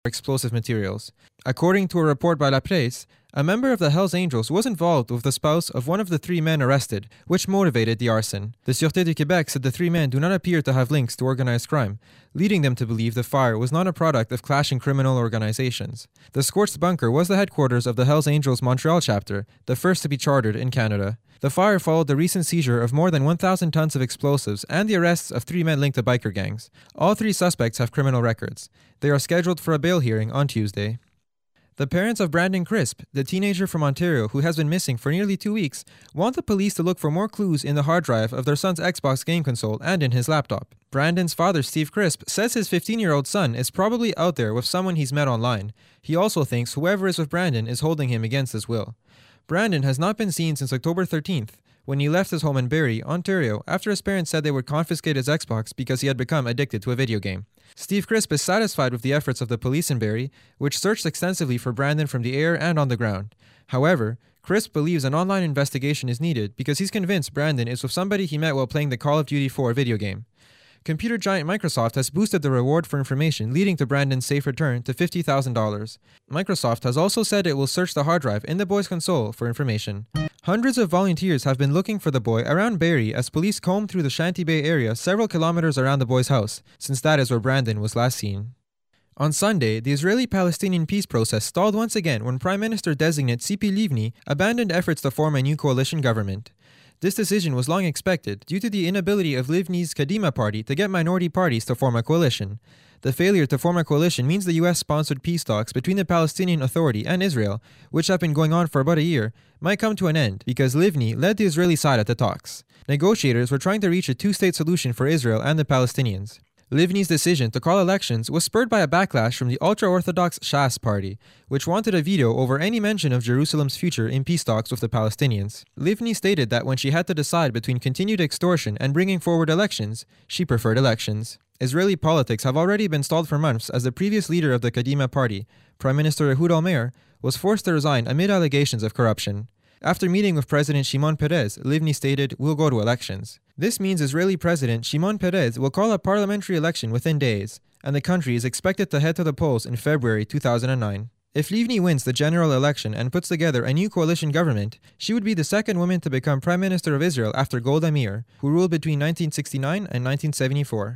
explosive materials. According to a report by La Presse, a member of the Hells Angels was involved with the spouse of one of the three men arrested, which motivated the arson. The Sûreté du Québec said the three men do not appear to have links to organized crime, leading them to believe the fire was not a product of clashing criminal organizations. The scorched bunker was the headquarters of the Hells Angels Montreal chapter, the first to be chartered in Canada. The fire followed the recent seizure of more than 1,000 tons of explosives and the arrests of three men linked to biker gangs. All three suspects have criminal records. They are scheduled for a bail hearing on Tuesday. The parents of Brandon Crisp, the teenager from Ontario who has been missing for nearly 2 weeks, want the police to look for more clues in the hard drive of their son's Xbox game console and in his laptop. Brandon's father, Steve Crisp, says his 15-year-old son is probably out there with someone he's met online. He also thinks whoever is with Brandon is holding him against his will. Brandon has not been seen since October 13th, when he left his home in Barrie, Ontario, after his parents said they would confiscate his Xbox because he had become addicted to a video game. Steve Crisp is satisfied with the efforts of the police in Barrie, which searched extensively for Brandon from the air and on the ground. However, Crisp believes an online investigation is needed because he's convinced Brandon is with somebody he met while playing the Call of Duty 4 video game. Computer giant Microsoft has boosted the reward for information, leading to Brandon's safe return to $50,000. Microsoft has also said it will search the hard drive in the boy's console for information. Hundreds of volunteers have been looking for the boy around Barrie as police comb through the Shanty Bay area several kilometers around the boy's house, since that is where Brandon was last seen. On Sunday, the Israeli-Palestinian peace process stalled once again when Prime Minister-designate Tzipi Livni abandoned efforts to form a new coalition government. This decision was long expected due to the inability of Livni's Kadima party to get minority parties to form a coalition. The failure to form a coalition means the US-sponsored peace talks between the Palestinian Authority and Israel, which have been going on for about a year, might come to an end because Livni led the Israeli side at the talks. Negotiators were trying to reach a two-state solution for Israel and the Palestinians. Livni's decision to call elections was spurred by a backlash from the ultra-Orthodox Shas party, which wanted a veto over any mention of Jerusalem's future in peace talks with the Palestinians. Livni stated that when she had to decide between continued extortion and bringing forward elections, she preferred elections. Israeli politics have already been stalled for months as the previous leader of the Kadima party, Prime Minister Ehud Olmert, was forced to resign amid allegations of corruption. After meeting with President Shimon Peres, Livni stated, "We'll go to elections." This means Israeli President Shimon Peres will call a parliamentary election within days, and the country is expected to head to the polls in February 2009. If Livni wins the general election and puts together a new coalition government, she would be the second woman to become Prime Minister of Israel after Golda Meir, who ruled between 1969 and 1974.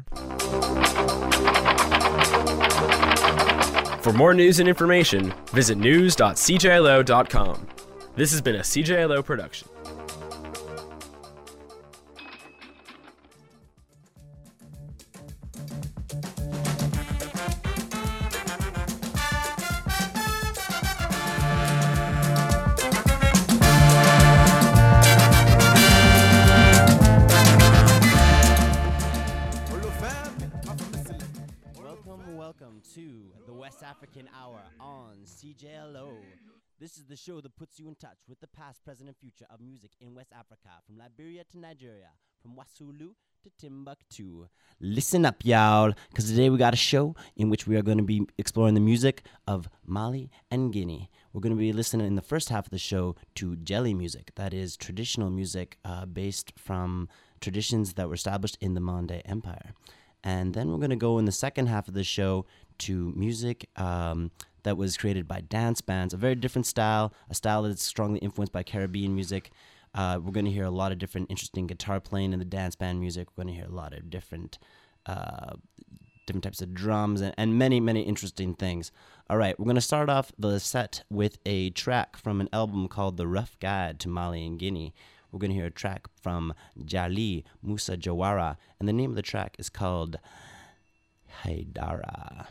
For more news and information, visit news.cjlo.com. This has been a CJLO production. Welcome to the West African Hour on CJLO. This is the show that puts you in touch with the past, present, and future of music in West Africa, from Liberia to Nigeria, from Wassoulou to Timbuktu. Listen up, y'all, because today we got a show in which we are going to be exploring the music of Mali and Guinea. We're going to be listening in the first half of the show to Jelly music, that is traditional music based from traditions that were established in the Mande Empire. And then we're going to go in the second half of the show to music that was created by dance bands, a very different style, a style that's strongly influenced by Caribbean music. We're going to hear a lot of different interesting guitar playing in the dance band music. We're going to hear a lot of different types of drums and many, many interesting things. All right, we're going to start off the set with a track from an album called The Rough Guide to Mali and Guinea. We're going to hear a track from Jali Musa Jawara, and the name of the track is called Haidara.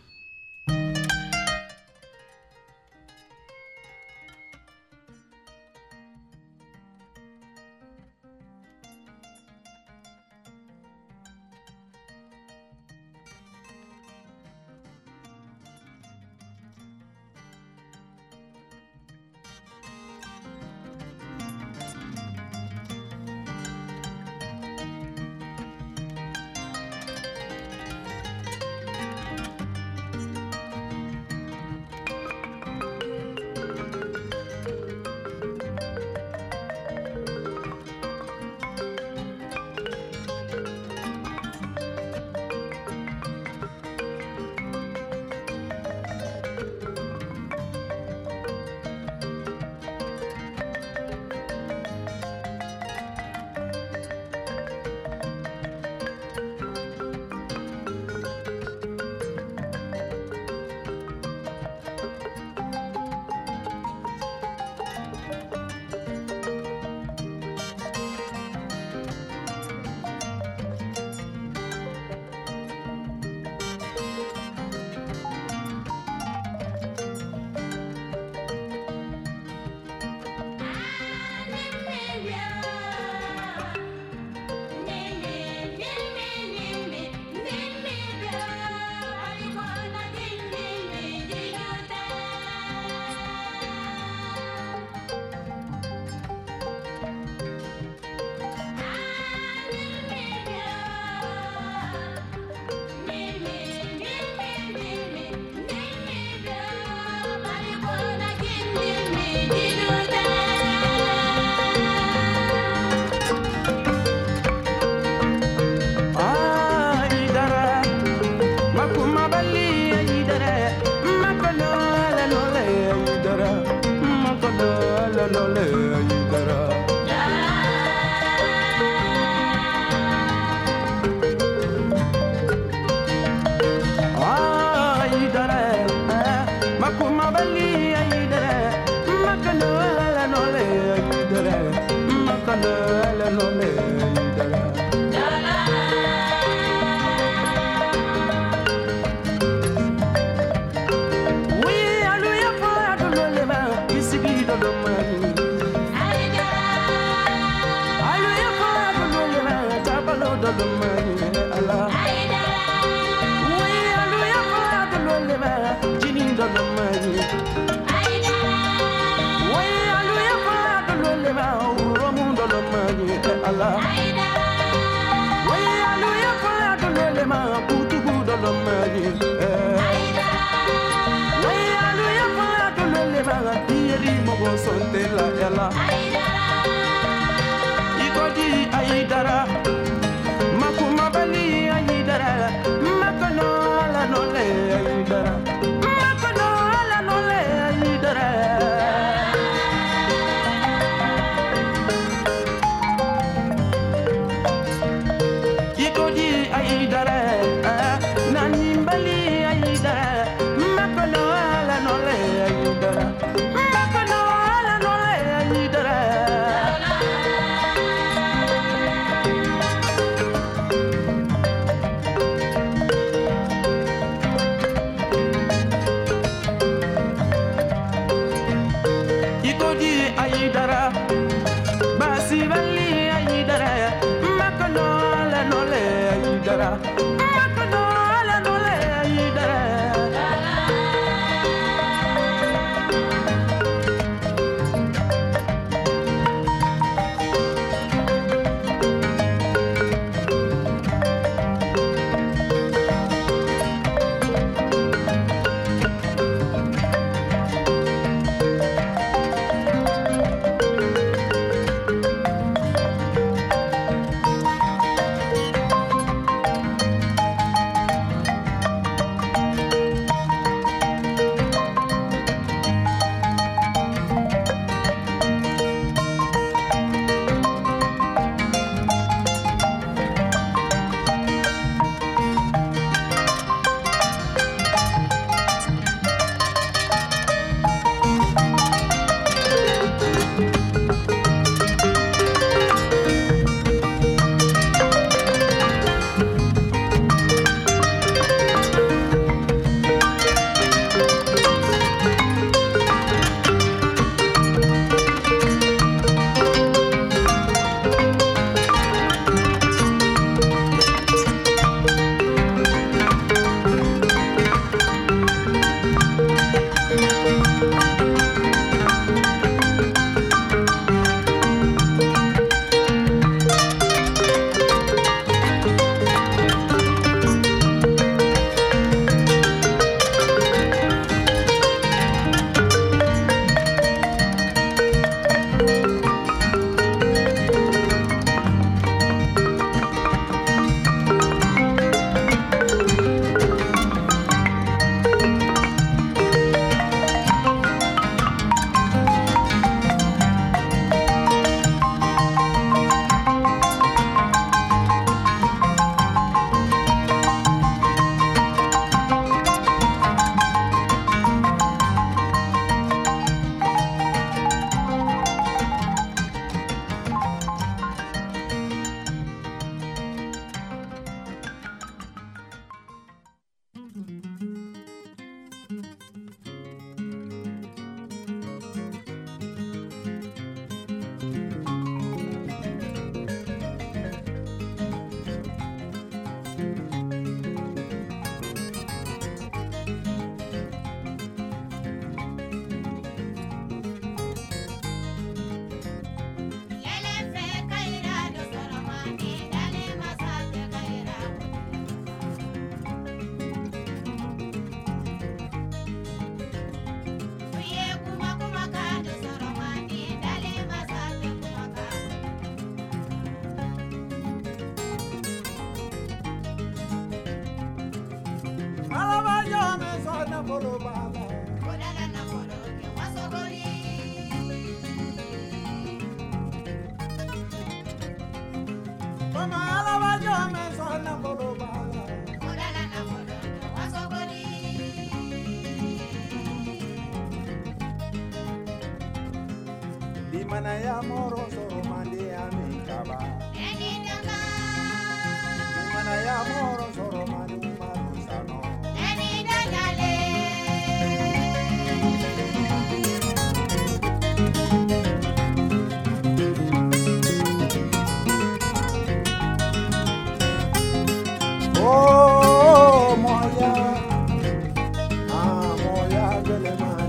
mani way alu ya fa do le ma ro mundo lo mani Allah way alu ya fa do le ma putu do lo mani way alu ya fa do le ma tiri mo go sonte la ela igodi aidara makuma bali aidara makono la no le aidara makono la no le aidara igodi aidara nani bali aidara makono la no le aidara makono la no le aidara aidara basi bali aidara makono la no le aidara makono la no le aidara Manaya moro soro mandi amikaba. Manaya moro soro mandi marusano. Oh moya, moya gelema.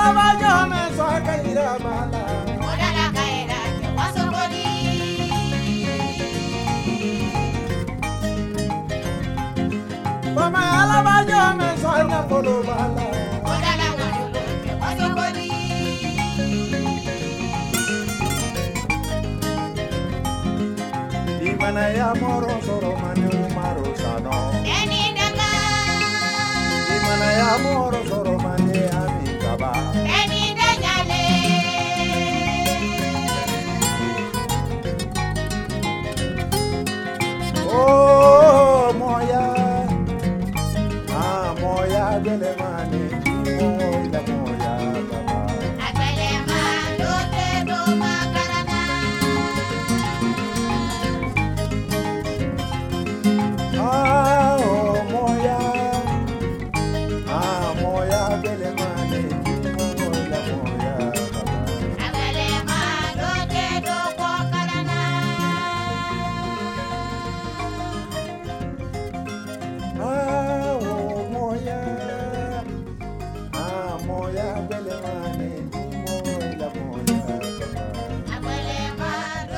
alabajo me saca ira bala. Mama alabajo me saca polo bala. Di mana ya moro soro mane umaro sano. Di mana ya moro soro mane amikaba. Oh moya, ah moya bele mane, moya moya baba. Ah oh moya, ah moya bele mane, moya moya baba. Ah oh moya, ah moya bele mane, moya moya baba.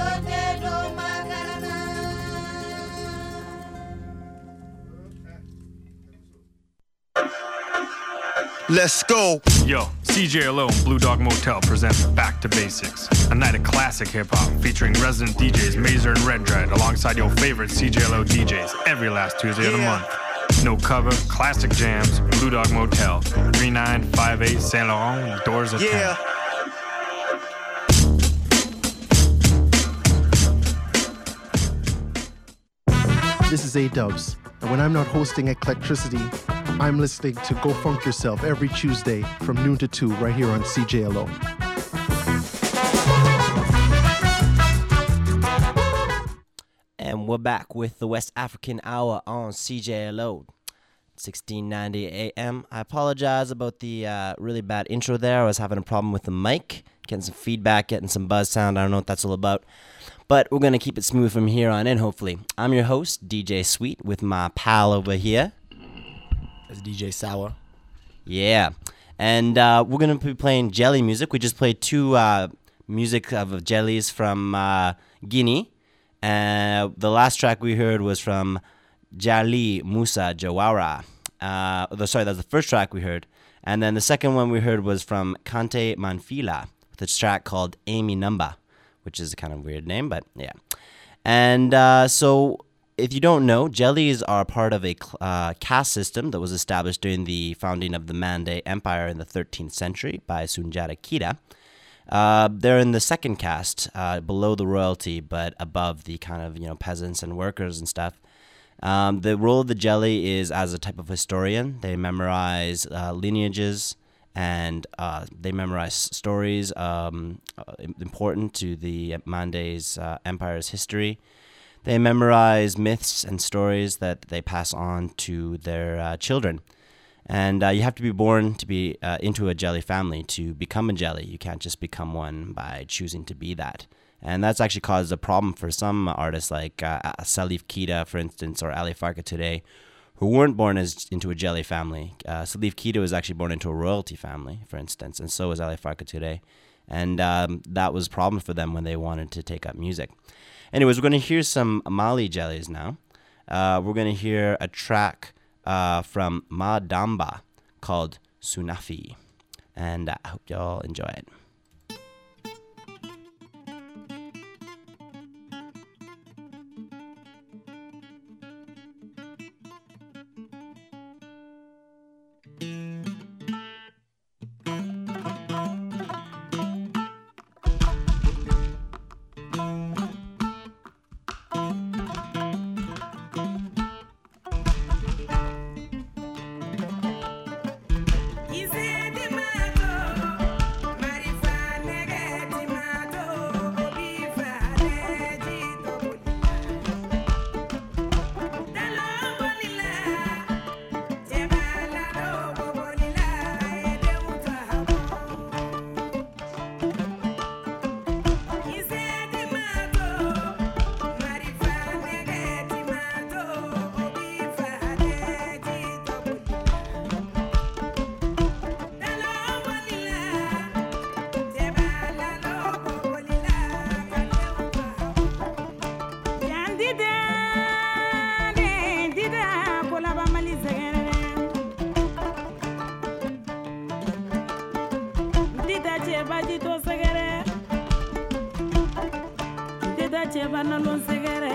Let's go. Yo, CJLO and Blue Dog Motel presents Back to Basics, a night of classic hip-hop featuring resident DJs Mazer and Red Dread alongside your favorite CJLO DJs every last Tuesday of the month. No cover, classic jams, Blue Dog Motel, 3958 Saint Laurent, doors at 10. This is A-Dubs, and when I'm not hosting Eclectricity, I'm listening to Go Funk Yourself every Tuesday from noon to 2 right here on CJLO. And we're back with the West African Hour on CJLO, 1690 AM. I apologize about the really bad intro there. I was having a problem with the mic, getting some feedback, getting some buzz sound. I don't know what that's all about. But we're going to keep it smooth from here on in, hopefully. I'm your host, DJ Sweet, with my pal over here. That's DJ Sour. Yeah. And we're going to be playing jelly music. We just played two music of jellies from Guinea. The last track we heard was from Jali Musa Jawara. Sorry, that was the first track we heard. And then the second one we heard was from Kante Manfila with a track called Amy Number, which is a kind of weird name, but yeah. And so if you don't know, jellies are part of a caste system that was established during the founding of the Mande Empire in the 13th century by Sunjata Keita. They're in the second caste, below the royalty, but above the kind of, peasants and workers and stuff. The role of the jelly is as a type of historian. They memorize lineages, and they memorize stories important to the Mande's empire's history. They memorize myths and stories that they pass on to their children. And you have to be born to be into a jelly family to become a jelly. You can't just become one by choosing to be that. And that's actually caused a problem for some artists like Salif Keita, for instance, or Ali Farka today, who weren't born into a jelly family. Salif Keita was actually born into a royalty family, for instance, and so was Ali Farka today. And that was a problem for them when they wanted to take up music. Anyways, we're going to hear some Mali jellies now. We're going to hear a track from Ma Damba called Sunafi. And I hope y'all enjoy it. Is it the matter? cheba na lo segere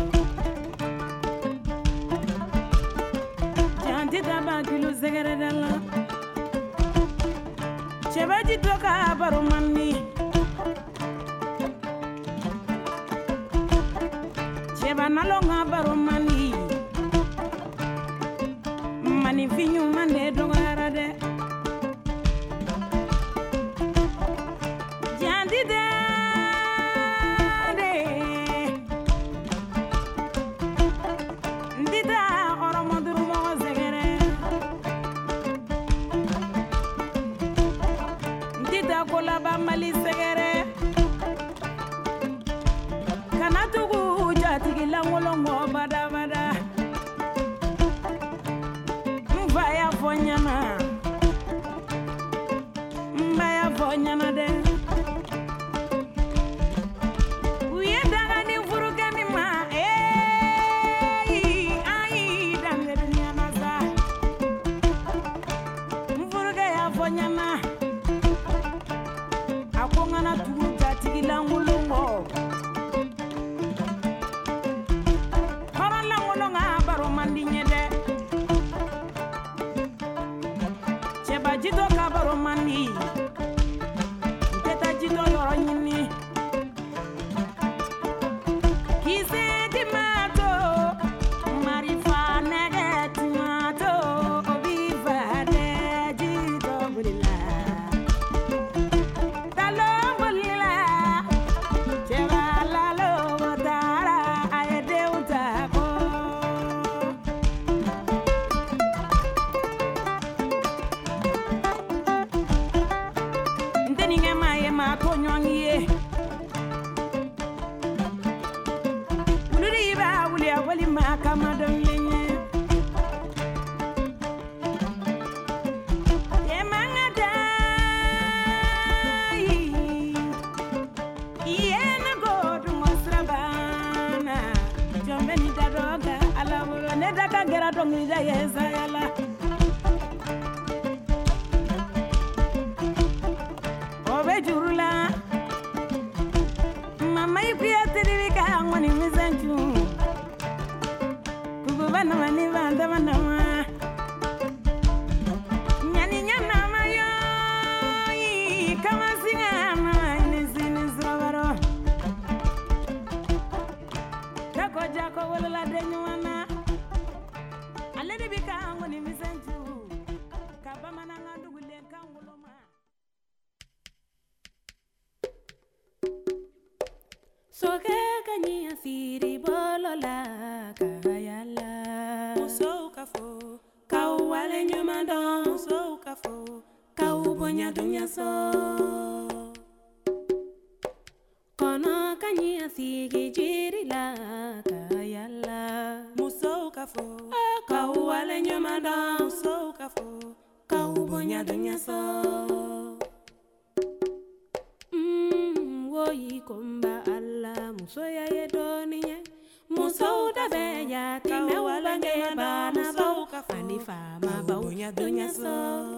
janti daba kilo segere dalla cheba jitoka baro manni cheba na lo ngabaro manni mani finyu mane dongara de janti de mali segere kana tugu jatigi langolongo bada bada mbaya fonyana de uye daga ni furuke mi ma ai dangere ni anasa mfuruke ya fonyana akongana tugu jatigi langolongo langolonga baro mandinye de cheba jito ka baro mandi teta jito yoro nyini kise di mato marifa neget mato obiva de jito bulila talo bulila cheba lalo dara ayede utako ndeninge maye mato nyongiye uluriba ulia wali makama domlenye emangada yena godu mosrabana jombeni dadoga alawro ne daga gera dongi da yesa yala obe jurula mama ikuya tirika ngoni misanju kubana mani banda manama nyani nyana mayo kama singa inisini srawaro kako jako wala denywana alede bika ngoni misanju kabama nanga dugule kanguloma soke kanya siri bolola kayala muso kafo kau wale nyamando muso kafo kau bonya dunya so kono kanya sigi jiri la kayala muso kafo kau wale nyamando muso kafo kau bonya dunya so woyi komba alla muso ya yedoniye muso da beya time walange bana so ani fama baunya dunya so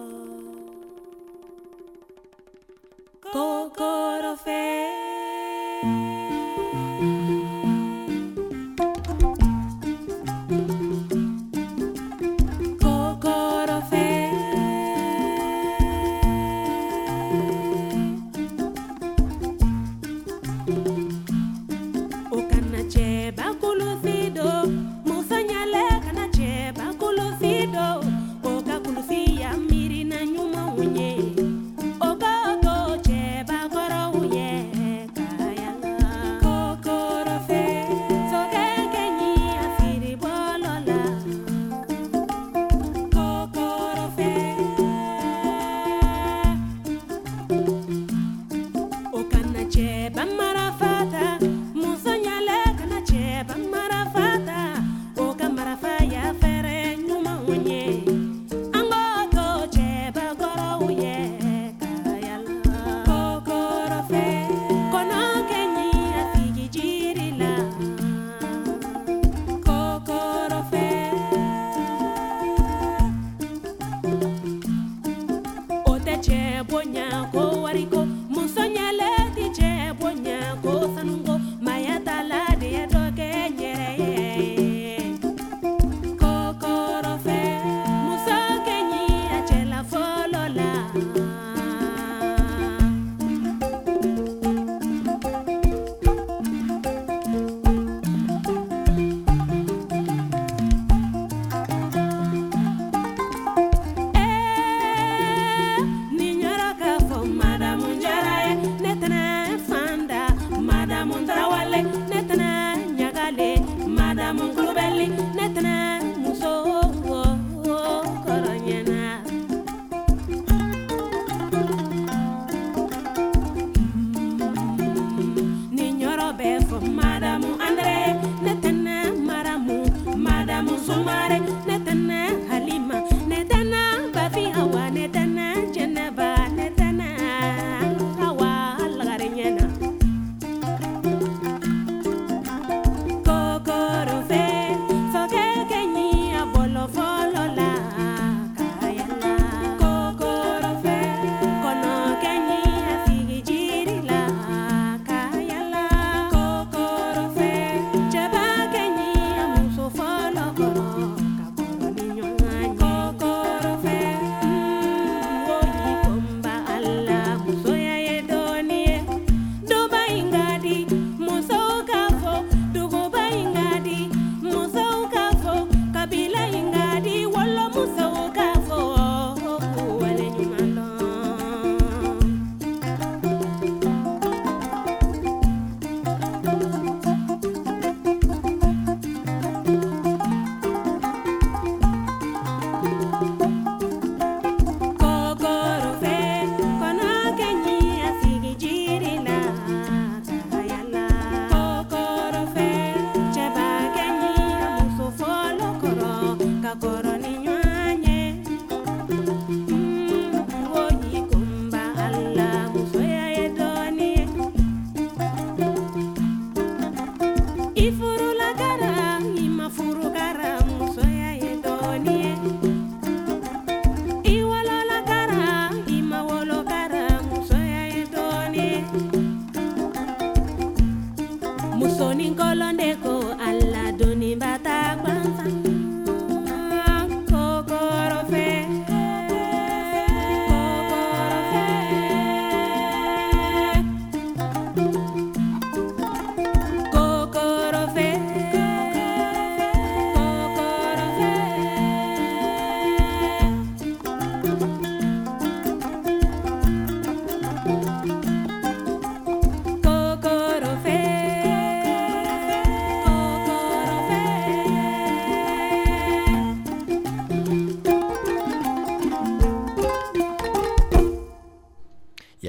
kokoro fe Yeah.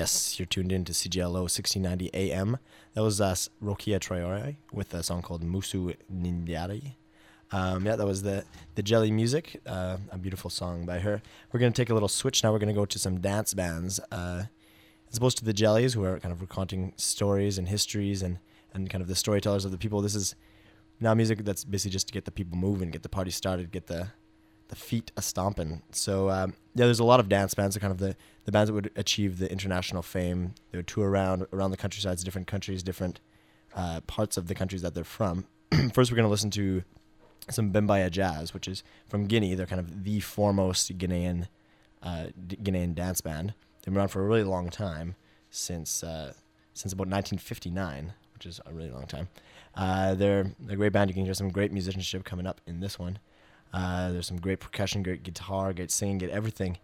Yes, you're tuned in to CJLO 1690 AM. That was Rokia Traore with a song called Musu Nindiari. That was the Jelly Music, a beautiful song by her. We're going to take a little switch now. We're going to go to some dance bands. As opposed to the Jellies, who are kind of recounting stories and histories and kind of the storytellers of the people. This is now music that's basically just to get the people moving, get the party started, get the feet a-stomping. So, there's a lot of dance bands, kind of the bands that would achieve the international fame. They would tour around the countrysides, different countries, different parts of the countries that they're from. First, we're going to listen to some Bembaya Jazz, which is from Guinea. They're kind of the foremost Guinean dance band. They've been around for a really long time, since about 1959, which is a really long time. They're a great band. You can hear some great musicianship coming up in this one. There's some great percussion, great guitar, great singing, get everything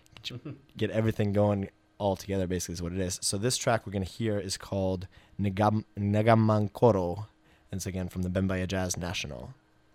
going all together, basically is what it is. So this track we're going to hear is called Negamankoro, and it's again from the Bembaya Jazz National.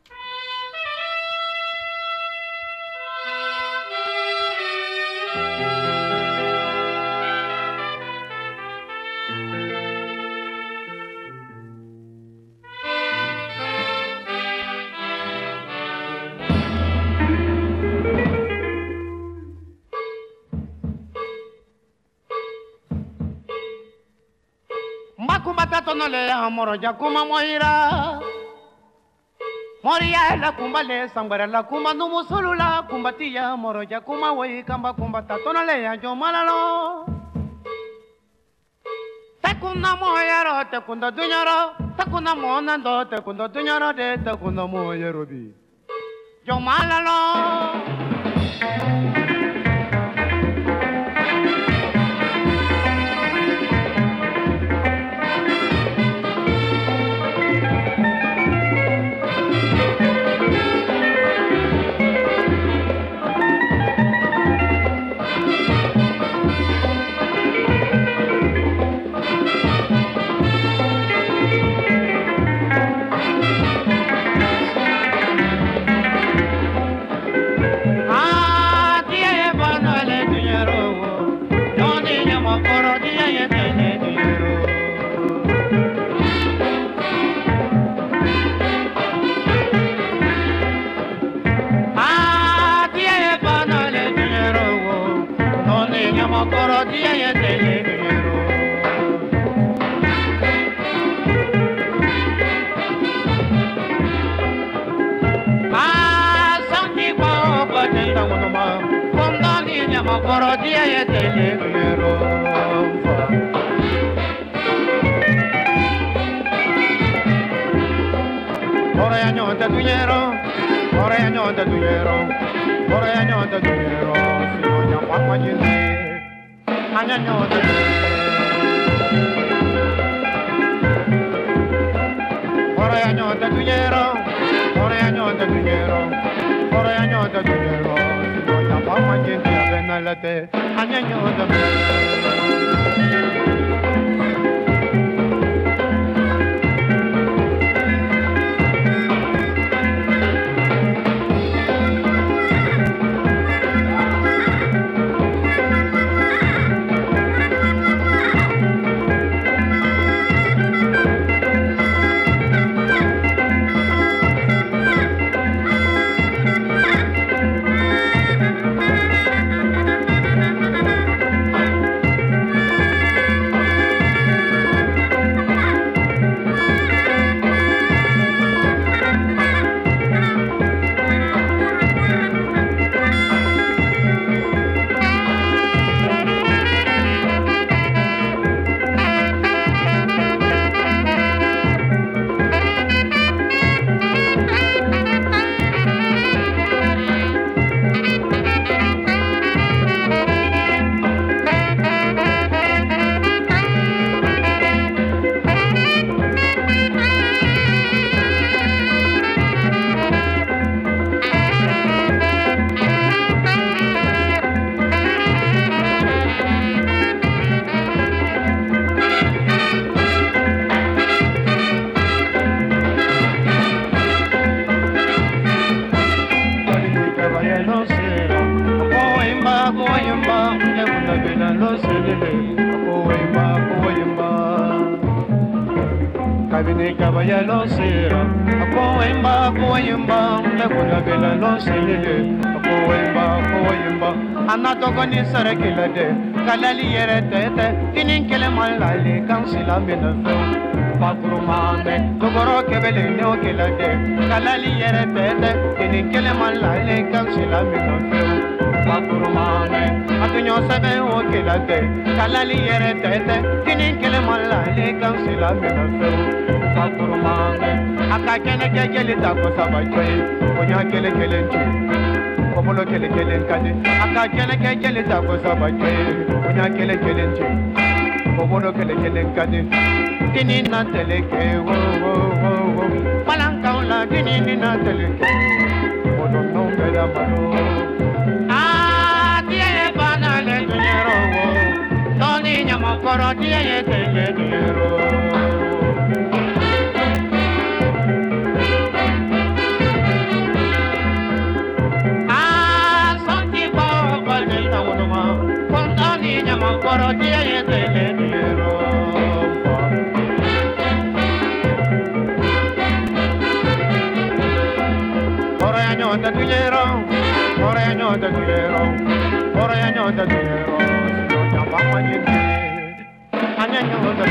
No le amoro ya kuma moira moria la kumba le sambara la kumba no musulula kumbatia moro ya kuma wei kamba kumba tatono le ya yo malalo takuna moyero takunda dunyaro takuna monando takunda dunyaro de takuna moyero bi yo malalo lo selele koimba kabine kabaya lo sera koimba me kuna bela lo selele koimba anatoka ni sarakila de kalali yere tete tinin kele malali kansila mena fe pakurumane togoro kebele no kila de kalali yere tete tinin kele malali kansila mena fe pakurumane atunyo sebe o kila de kalali yere tete tinin kele malali kansila mena fe pakurumane akakene kele tako sabaje onya kele nchi Komolo kele nkade aka kele tako sabaje onya kele nchi Komolo kele nkade tini na teleke wo palanka la tini na teleke ono no bela mano tie bana le dinero wo toni nyama koro tie tele dinero Koro tie tele dinero Koro año de dinero no llama mañana año de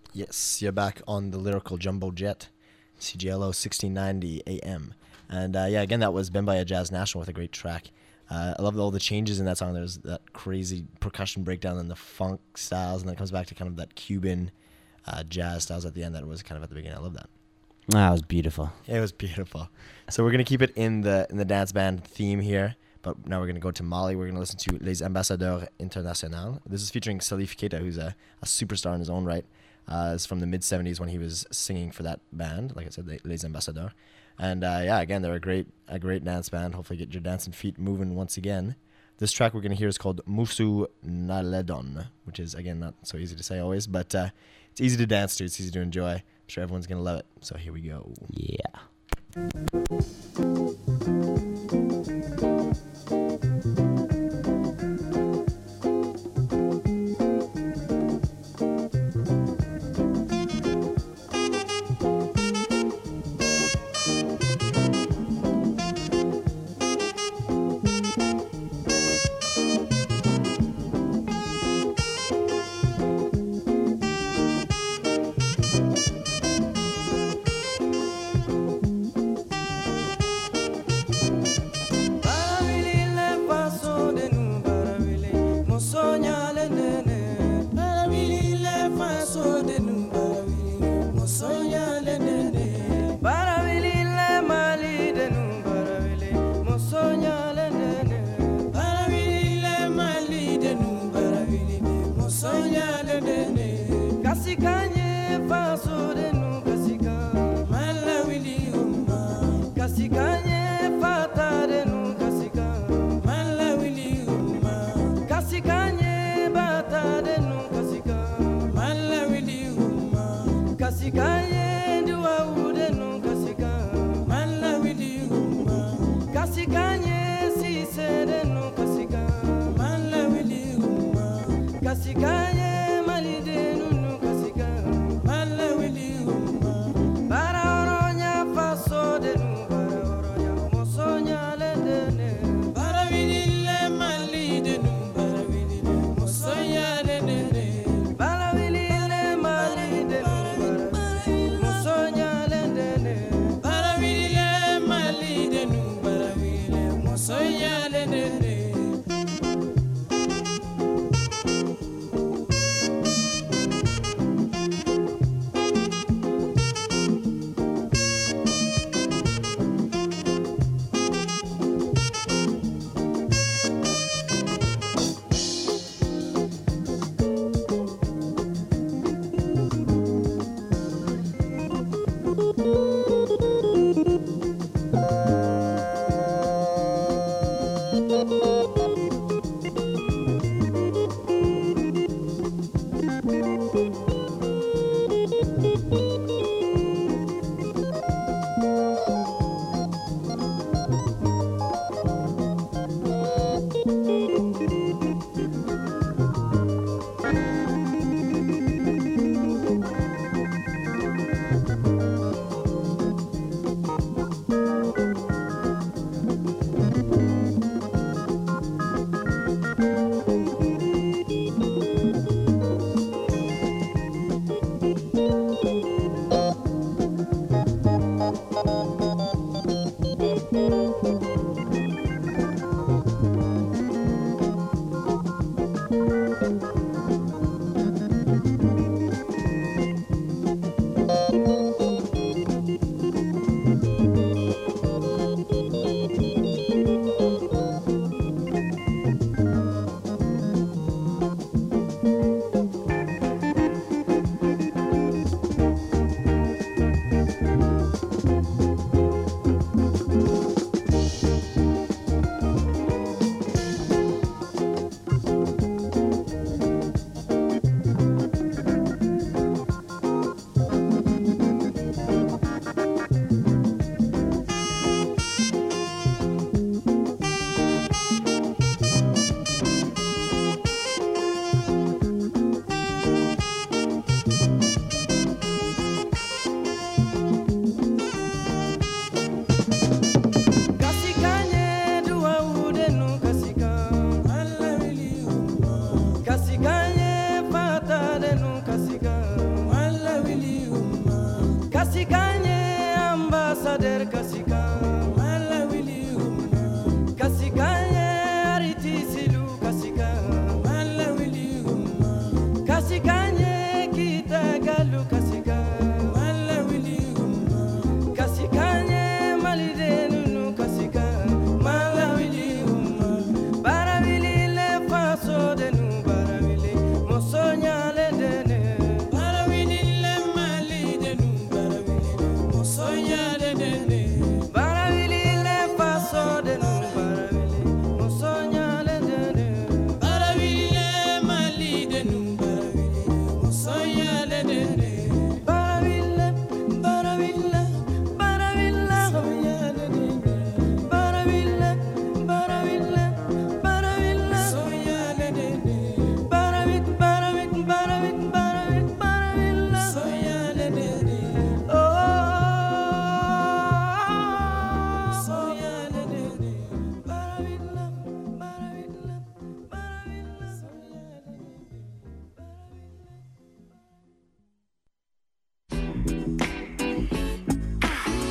Yes, you're back on the Lyrical Jumbo Jet, CJLO 1690 AM. And again, that was Bembaya Jazz National with a great track. I love all the changes in that song. There's that crazy percussion breakdown and the funk styles, and then it comes back to kind of that Cuban jazz styles at the end that was kind of at the beginning. I love that. That was beautiful. Yeah, it was beautiful. So we're going to keep it in the dance band theme here, but now we're going to go to Mali. We're going to listen to Les Ambassadeurs Internationaux. This is featuring Salif Keita, who's a superstar in his own right. It's from the mid-'70s when he was singing for that band, like I said, Les Ambassadeurs. And again, they're a great dance band. Hopefully get your dancing feet moving once again. This track we're going to hear is called Musu Naledon, which is, again, not so easy to say always, but it's easy to dance to. It's easy to enjoy. I'm sure everyone's going to love it. So here we go. Yeah.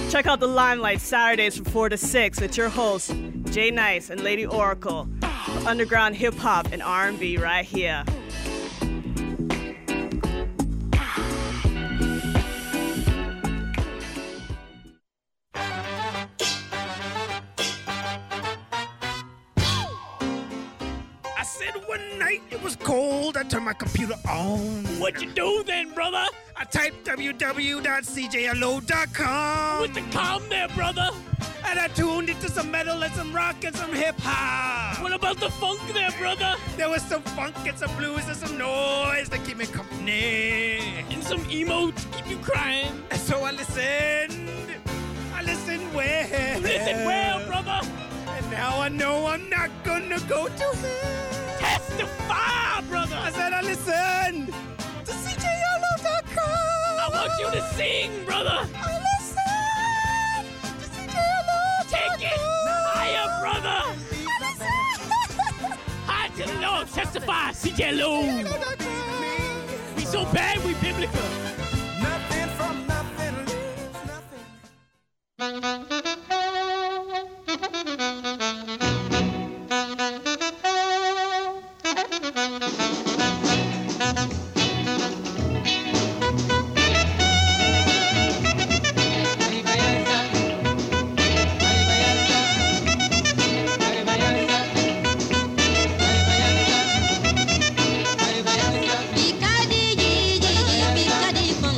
Check out the Limelight Saturdays from 4 to 6 with your hosts, Jay Nice and Lady Oracle, for underground hip-hop and R&B right here. One night it was cold, I turned my computer on. What you do then, brother? I typed www.cjlo.com. With the com there, brother? And I tuned into some metal and some rock and some hip-hop. What about the funk there, brother? There was some funk and some blues and some noise to keep me company. And some emo to keep you crying. And so I listened well. Listen well, brother. And now I know I'm not gonna go to hell. Testify, brother! I said I listened to CJLO.com. I want you to sing, brother! I listened to CJLO.com. Take it higher, brother! I listened. High to the Lord, testify, CJLO. We so bad, we biblical. Nothing from nothing leaves nothing. Picadinho,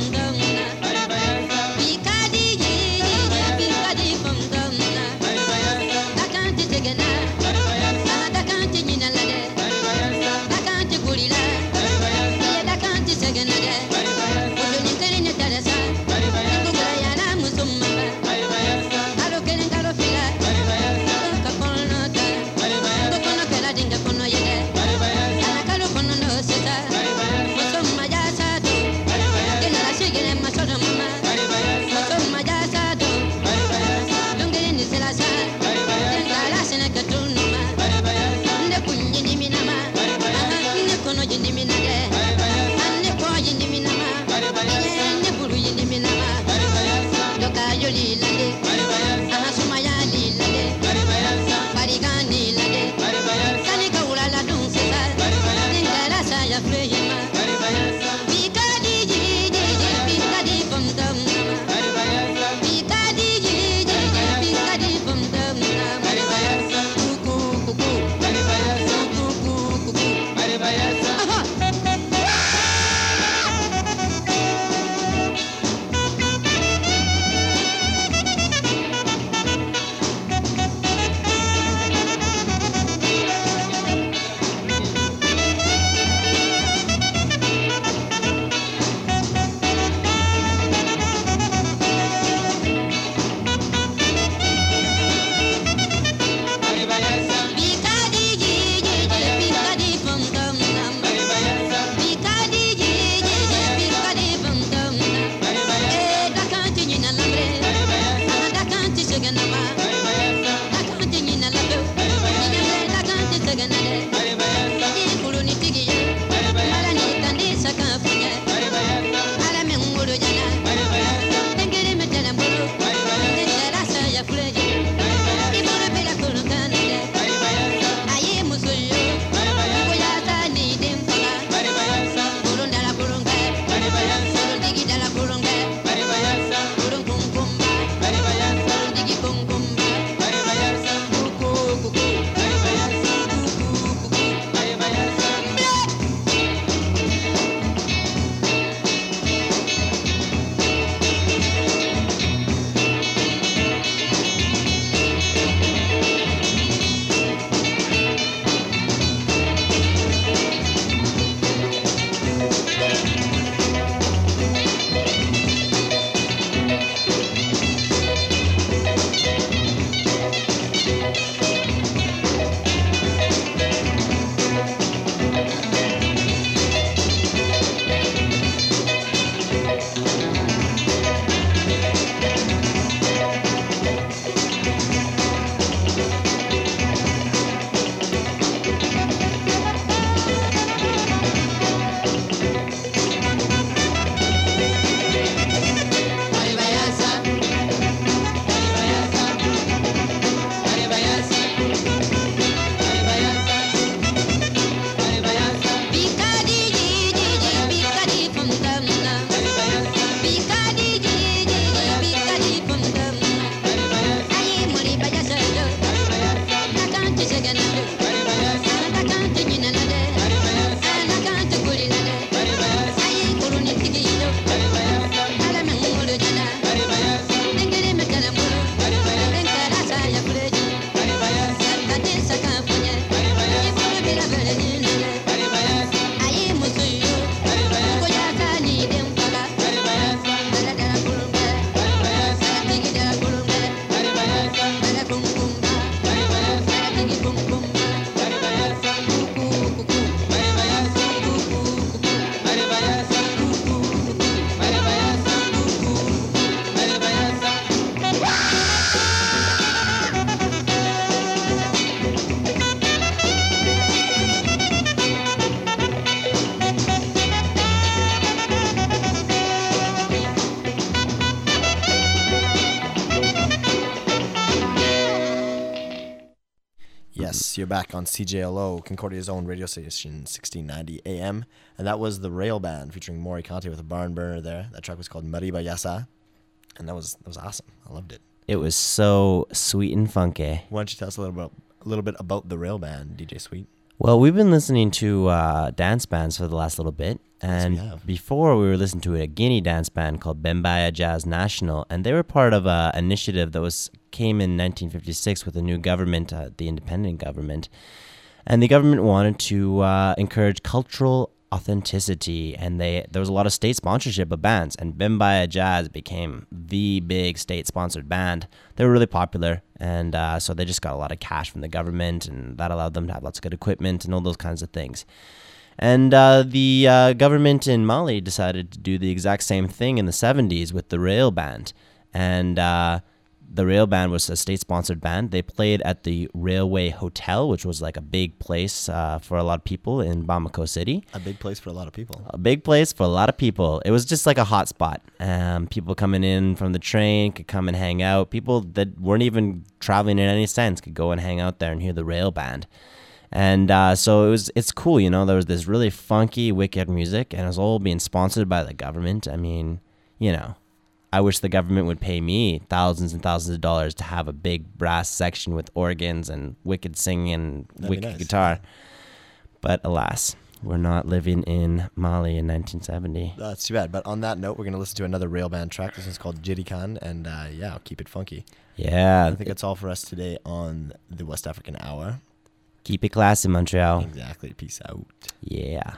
Dubs. You're back on CJLO, Concordia's own radio station, 1690 AM. And that was the Rail Band featuring Maury Conte with a barn burner there. That track was called Mariba Yasa. And that was awesome. I loved it. It was so sweet and funky. Why don't you tell us a little bit about the Rail Band, DJ Sweet? Well, we've been listening to dance bands for the last little bit. And before we were listening to a Guinea dance band called Bembaya Jazz National. And they were part of an initiative that came in 1956 with a new government, the independent government. And the government wanted to encourage cultural authenticity, and there was a lot of state sponsorship of bands, and Bembaya Jazz became the big state-sponsored band. They were really popular, and so they just got a lot of cash from the government, and that allowed them to have lots of good equipment and all those kinds of things. And the government in Mali decided to do the exact same thing in the 70s with the Rail Band, and the Rail Band was a state-sponsored band. They played at the Railway Hotel, which was like a big place for a lot of people in Bamako City. A big place for a lot of people. A big place for a lot of people. It was just like a hot spot. People coming in from the train could come and hang out. People that weren't even traveling in any sense could go and hang out there and hear the Rail Band. And so it's cool, you know. There was this really funky, wicked music, and it was all being sponsored by the government. I mean, you know, I wish the government would pay me thousands and thousands of dollars to have a big brass section with organs and wicked singing and wicked guitar. But alas, we're not living in Mali in 1970. That's too bad. But on that note, we're going to listen to another Rail Band track. This one's called Jirikan, and I'll keep it funky. Yeah. I think that's all for us today on the West African Hour. Keep it classy, Montreal. Exactly. Peace out. Yeah.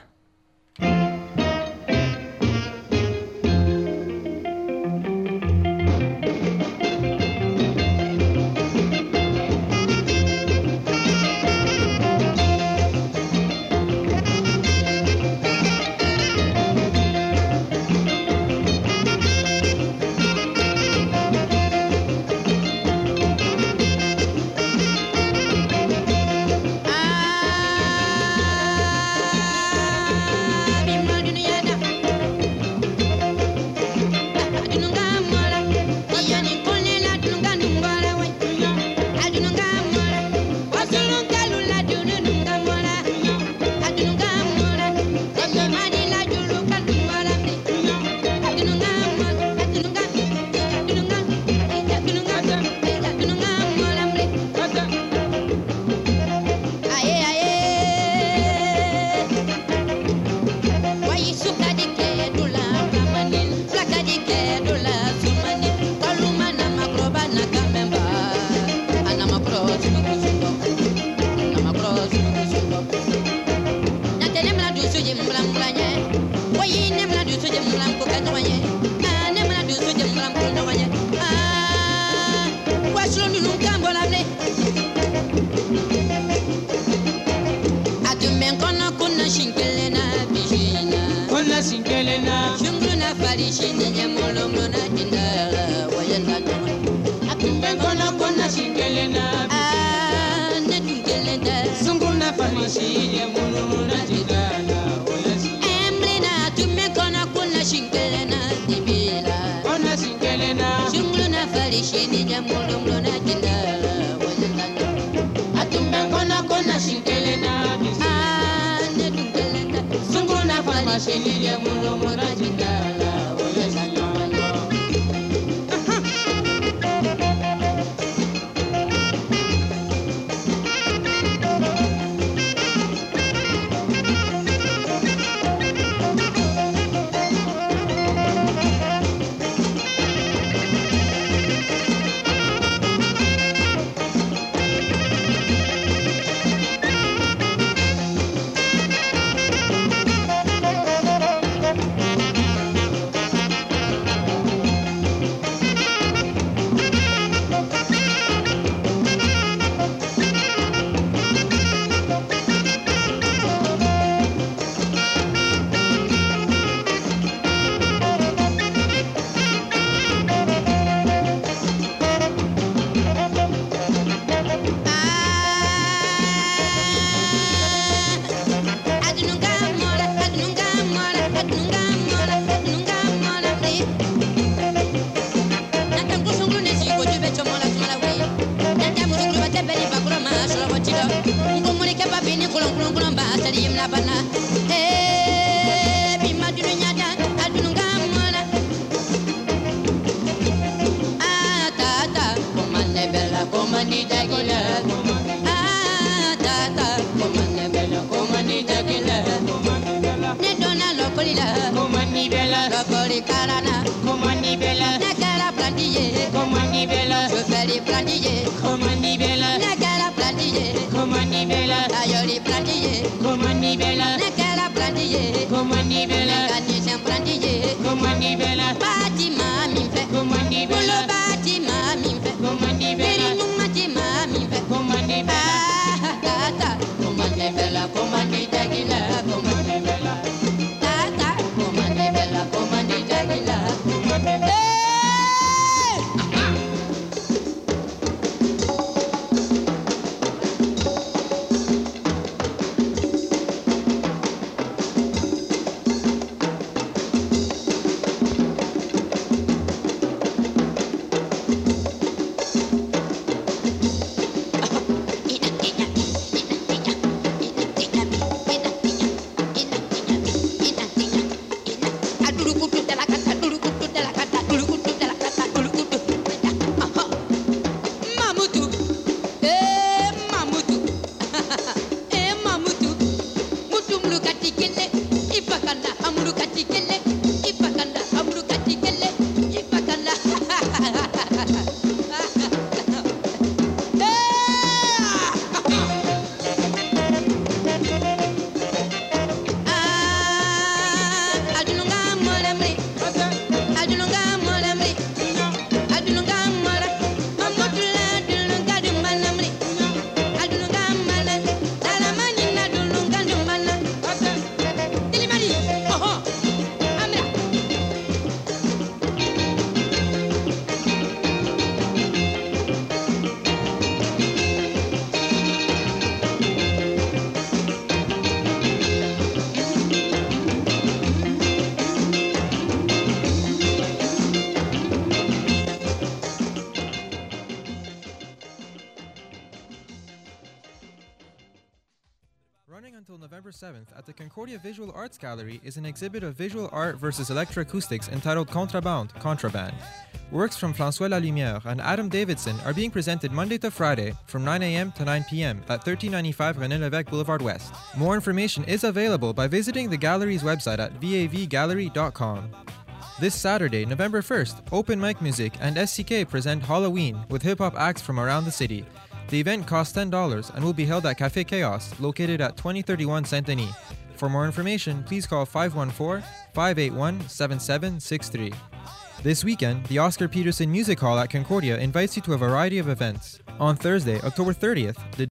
Komani Dagila, Tata, Komani Bella, Komani Dagila, Nedona Locolila, Komani Bella, Locoli Carana, Komani Bella, Nagara Plandier, Komani Bella, Chauffeur Plandier, Komani Bella, Nagara Plandier, Komani Bella, Ayoli Plandier, Komani Bella, Nagara Plandier, Komani Bella,Ganishan Plandier, Komani Bella, Batima Mimpe, Komani Bella, Batima Mimpe, Komani Bella, Numatima Mimpe, Komani Bella, Tata, Komani Bella, Komani Dagila, Komani Bella, Tata, Komani Bella, Komani Dagila, Hey! Running until November 7th at the Concordia Visual Arts Gallery is an exhibit of visual art versus electroacoustics entitled Contraband. Works from François Lalumière and Adam Davidson are being presented Monday to Friday from 9 a.m. to 9 p.m. at 1395 René Lévesque Boulevard West. More information is available by visiting the gallery's website at vavgallery.com. This Saturday, November 1st, Open Mic Music and SCK present Halloween with hip-hop acts from around the city. The event costs $10 and will be held at Café Chaos, located at 2031 Saint-Denis. For more information, please call 514-581-7763. This weekend, the Oscar Peterson Music Hall at Concordia invites you to a variety of events. On Thursday, October 30th, the